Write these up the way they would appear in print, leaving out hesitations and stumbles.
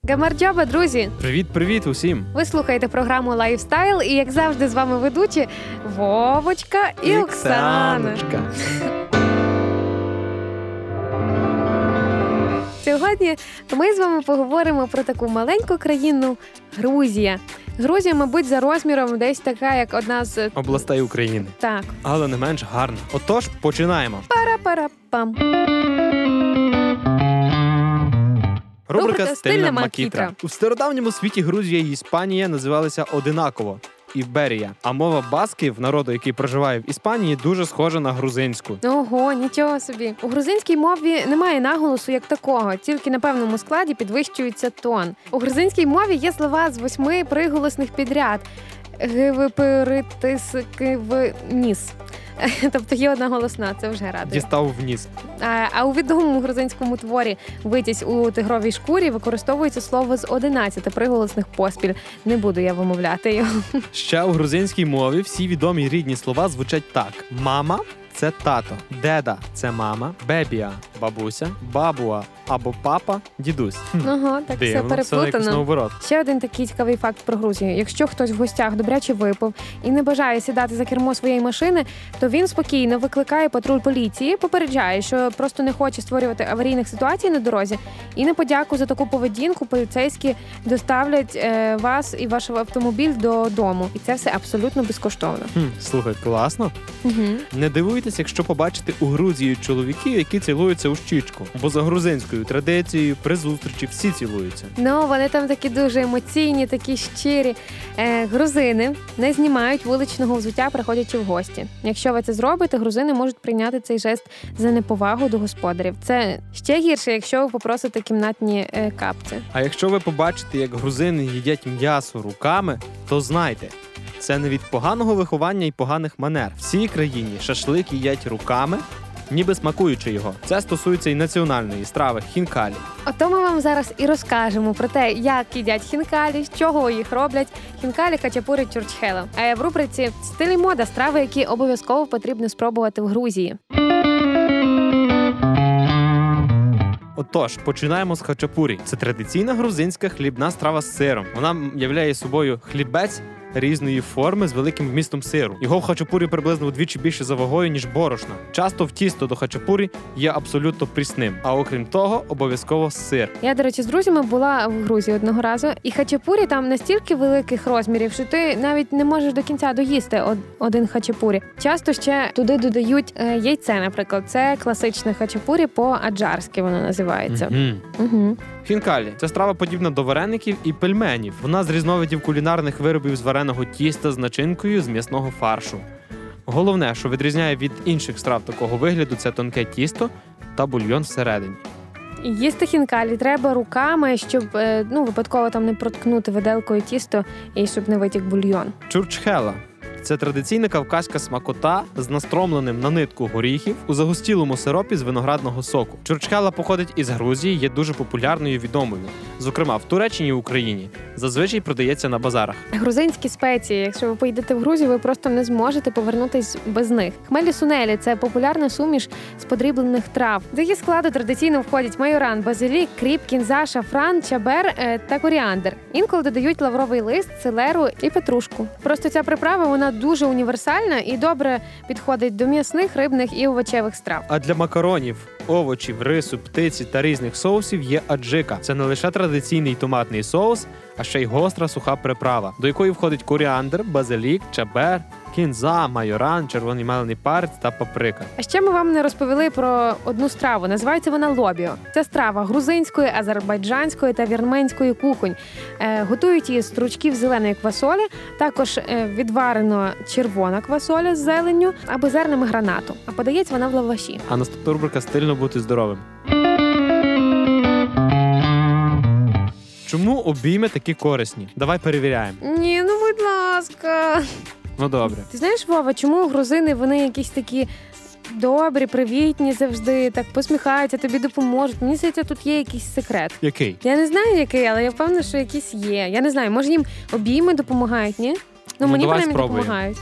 Гамарджоба, друзі! Привіт усім! Ви слухаєте програму «Лайфстайл» і, як завжди, з вами ведучі Вовочка і Оксана. Сьогодні ми з вами поговоримо про таку маленьку країну Грузія. Грузія, мабуть, за розміром десь така, як одна з областей України. Так. Але не менш гарна. Отож, починаємо. Пара-пара-пам. Рубрика «Стильна макітра». У стародавньому світі Грузія і Іспанія називалися одинаково – Іберія. А мова басків, народу, який проживає в Іспанії, дуже схожа на грузинську. Ого, нічого собі. У грузинській мові немає наголосу як такого, тільки на певному складі підвищується тон. У грузинській мові є слова з 8 приголосних підряд. Ніс. Тобто є одна голосна, це вже радує. Дістав вниз. А у відомому грузинському творі «Витязь у тигровій шкурі» використовується слово з 11 приголосних поспіль. Не буду я вимовляти його. Ще у грузинській мові всі відомі рідні слова звучать так. Мама – це тато, деда – це мама, бебія – бабуся, бабуа або папа – дідусь. Ага, так все переплутано. Ще один такий цікавий факт про Грузію. Якщо хтось в гостях добряче випив і не бажає сідати за кермо своєї машини, то він спокійно викликає патруль поліції, попереджає, що просто не хоче створювати аварійних ситуацій на дорозі, і на подяку за таку поведінку поліцейські доставлять вас і ваш автомобіль додому. І це все абсолютно безкоштовно. Слухай, класно. Угу. Не дивуйтесь, якщо побачите у Грузії чоловіків, які цілуються у щічку, бо за грузинською традицією при зустрічі всі цілуються. Ну, вони там такі дуже емоційні, такі щирі. Грузини не знімають вуличного взуття, приходячи в гості. Якщо ви це зробите, грузини можуть прийняти цей жест за неповагу до господарів. Це ще гірше, якщо ви попросите кімнатні капці. А якщо ви побачите, як грузини їдять м'ясо руками, то знайте, це не від поганого виховання і поганих манер. В цій країні шашлик їдять руками, ніби смакуючи його. Це стосується і національної страви хінкалі. Ото ми вам зараз і розкажемо про те, як їдять хінкалі, з чого їх роблять. Хінкалі, хачапурі, чурчхела. А в рубриці «Стиль і мода» страви, які обов'язково потрібно спробувати в Грузії. Отож, починаємо з хачапурі. Це традиційна грузинська хлібна страва з сиром. Вона являє собою хлібець різної форми з великим вмістом сиру. Його в хачапурі приблизно вдвічі більше за вагою, ніж борошна. Часто в тісто до хачапурі є абсолютно прісним. А окрім того, обов'язково сир. Я, до речі, з друзями була в Грузії одного разу. І хачапурі там настільки великих розмірів, що ти навіть не можеш до кінця доїсти один хачапурі. Часто ще туди додають яйце, наприклад. Це класичне хачапурі по-аджарськи воно називається. Угу. Хінкалі – це страва подібна до вареників і пельменів. Вона з різновидів кулінарних виробів з вареного тіста з начинкою з м'ясного фаршу. Головне, що відрізняє від інших страв такого вигляду, це тонке тісто та бульйон всередині. Їсти хінкалі треба руками, щоб випадково там не проткнути виделкою тісто і щоб не витік бульйон. Чурчхела – це традиційна кавказька смакота з настромленим на нитку горіхів у загустілому сиропі з виноградного соку. Чурчхела походить із Грузії, є дуже популярною і відомою. Зокрема, в Туреччині і Україні. Зазвичай продається на базарах. Грузинські спеції. Якщо ви поїдете в Грузію, ви просто не зможете повернутись без них. Хмелі-сунелі – це популярна суміш з подріблених трав. До її складу традиційно входять майоран, базилік, кріп, кінза, шафран, чабер та коріандр. Інколи додають лавровий лист, селеру і петрушку. Просто ця приправа, вона дуже універсальна і добре підходить до м'ясних, рибних і овочевих страв. А для макаронів, овочів, рису, птиці та різних соусів є аджика. Це не лише традиційний томатний соус, а ще й гостра суха приправа, до якої входить коріандр, базилік, чабер, кінза, майоран, червоний мелений перець та паприка. А ще ми вам не розповіли про одну страву. Називається вона лобіо. Це страва грузинської, азербайджанської та вірменської кухонь. Готують її з стручків зеленої квасолі, також відварено червона квасоля з зеленню або зернами гранату. А подається вона в лаваші. А наступна рубрика «Стильно бути здоровим». Чому обійми такі корисні? Давай перевіряємо. Ні, будь ласка. Ну, добре. Ти знаєш, Вова, чому грузини, вони якісь такі добрі, привітні завжди, так посміхаються, тобі допоможуть? Мені здається, тут є якийсь секрет. Який? Я не знаю, який, але я впевнена, що якийсь є. Я не знаю, може їм обійми допомагають, ні? Мені принаймні допомагають.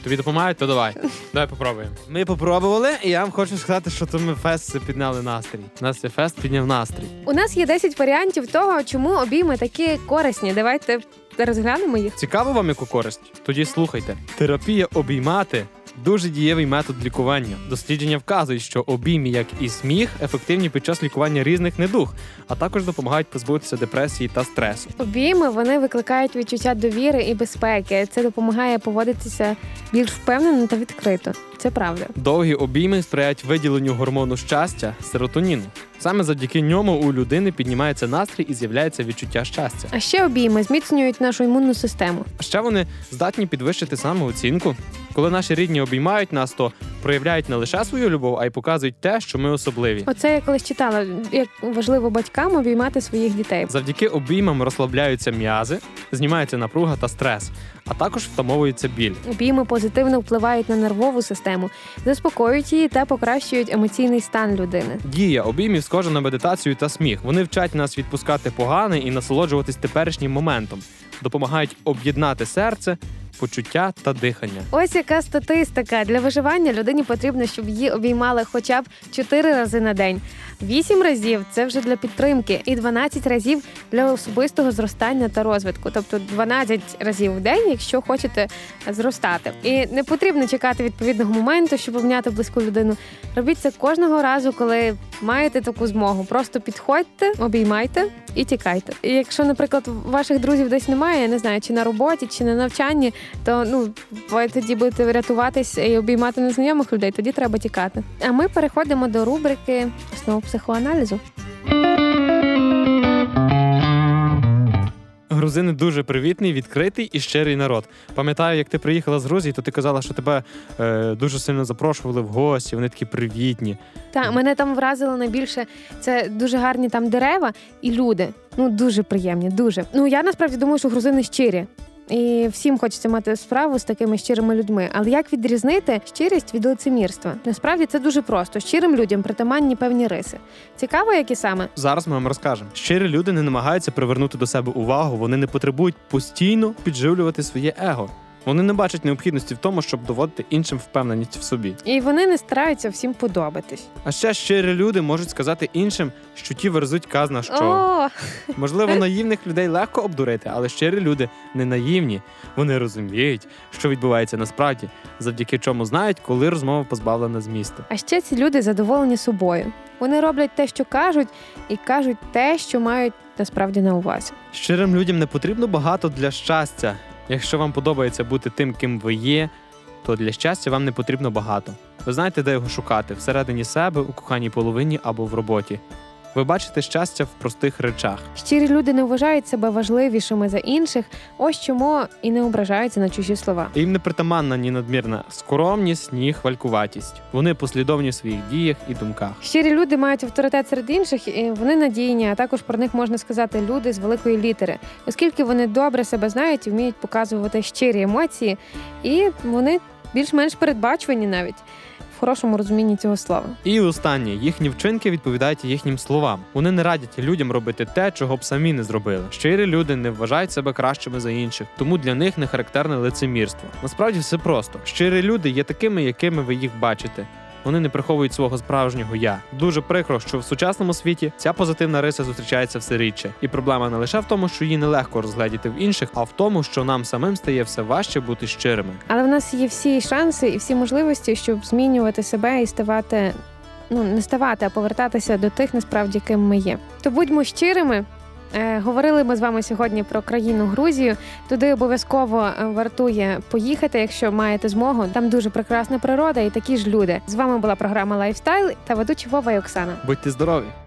Тобі допомагають? То давай. Давай попробуємо. Ми попробували, і я вам хочу сказати, що то ми фест підняли настрій. У нас є фест підняв настрій. У нас є 10 варіантів того, чому обійми такі корисні. Давайте розглянемо їх. Цікаво вам, яку користь? Тоді слухайте. Терапія обіймати дуже дієвий метод лікування. Дослідження вказують, що обійми, як і сміх, ефективні під час лікування різних недуг, а також допомагають позбутися депресії та стресу. Обійми, вони викликають відчуття довіри і безпеки. Це допомагає поводитися більш впевнено та відкрито. Це правда. Довгі обійми сприяють виділенню гормону щастя – серотоніну. Саме завдяки ньому у людини піднімається настрій і з'являється відчуття щастя. А ще обійми зміцнюють нашу імунну систему. А ще вони здатні підвищити самооцінку. Коли наші рідні обіймають нас, то проявляють не лише свою любов, а й показують те, що ми особливі. Оце я колись читала, як важливо батькам обіймати своїх дітей. Завдяки обіймам розслабляються м'язи, знімається напруга та стрес, а також втамовується біль. Обійми позитивно впливають на нервову систему, заспокоюють її та покращують емоційний стан людини. Дія обіймів схожа на медитацію та сміх. Вони вчать нас відпускати погане і насолоджуватись теперішнім моментом. Допомагають об'єднати серце, почуття та дихання. Ось яка статистика. Для виживання людині потрібно, щоб її обіймали хоча б 4 рази на день. 8 разів – це вже для підтримки. І 12 разів – для особистого зростання та розвитку. Тобто 12 разів в день, якщо хочете зростати. І не потрібно чекати відповідного моменту, щоб обняти близьку людину. Робіть це кожного разу, коли маєте таку змогу. Просто підходьте, обіймайте і тікайте. І якщо, наприклад, ваших друзів десь немає, я не знаю, чи на роботі, чи на навчанні, то ви тоді будете рятуватись і обіймати незнайомих людей, тоді треба тікати. А ми переходимо до рубрики «Основи психоаналізу». Грузини дуже привітний, відкритий і щирий народ. Пам'ятаю, як ти приїхала з Грузії, то ти казала, що тебе дуже сильно запрошували в гості, вони такі привітні. Так, мене там вразило найбільше, це дуже гарні там дерева і люди. Дуже приємні, дуже. Я насправді думаю, що грузини щирі. І всім хочеться мати справу з такими щирими людьми. Але як відрізнити щирість від лицемірства? Насправді це дуже просто. Щирим людям притаманні певні риси. Цікаво, які саме? Зараз ми вам розкажемо. Щирі люди не намагаються привернути до себе увагу, вони не потребують постійно підживлювати своє его. Вони не бачать необхідності в тому, щоб доводити іншим впевненість в собі. І вони не стараються всім подобатись. А ще щирі люди можуть сказати іншим, що ті верзуть казна що. Можливо, наївних людей легко обдурити, але щирі люди не наївні. Вони розуміють, що відбувається насправді, завдяки чому знають, коли розмова позбавлена змісту. А ще ці люди задоволені собою. Вони роблять те, що кажуть, і кажуть те, що мають насправді на увазі. Щирим людям не потрібно багато для щастя. Якщо вам подобається бути тим, ким ви є, то для щастя вам не потрібно багато. Ви знаєте, де його шукати – всередині себе, у коханій половині або в роботі. Ви бачите щастя в простих речах. Щирі люди не вважають себе важливішими за інших, ось чому і не ображаються на чужі слова. І їм не притаманна ні надмірна скромність, ні хвалькуватість. Вони послідовні в своїх діях і думках. Щирі люди мають авторитет серед інших, і вони надійні, а також про них можна сказати люди з великої літери, оскільки вони добре себе знають і вміють показувати щирі емоції, і вони більш-менш передбачувані навіть. В хорошому розумінні цього слова. І останнє. Їхні вчинки відповідають їхнім словам. Вони не радять людям робити те, чого б самі не зробили. Щирі люди не вважають себе кращими за інших, тому для них не характерне лицемірство. Насправді все просто. Щирі люди є такими, якими ви їх бачите. Вони не приховують свого справжнього «я». Дуже прикро, що в сучасному світі ця позитивна риса зустрічається все рідше. І проблема не лише в тому, що її нелегко розгледіти в інших, а в тому, що нам самим стає все важче бути щирими. Але в нас є всі шанси і всі можливості, щоб змінювати себе і ставати, не ставати, а повертатися до тих, насправді, ким ми є. То будьмо щирими. Говорили ми з вами сьогодні про країну Грузію. Туди обов'язково вартує поїхати, якщо маєте змогу. Там дуже прекрасна природа і такі ж люди. З вами була програма «Лайфстайл» та ведучі Вова і Оксана. Будьте здорові!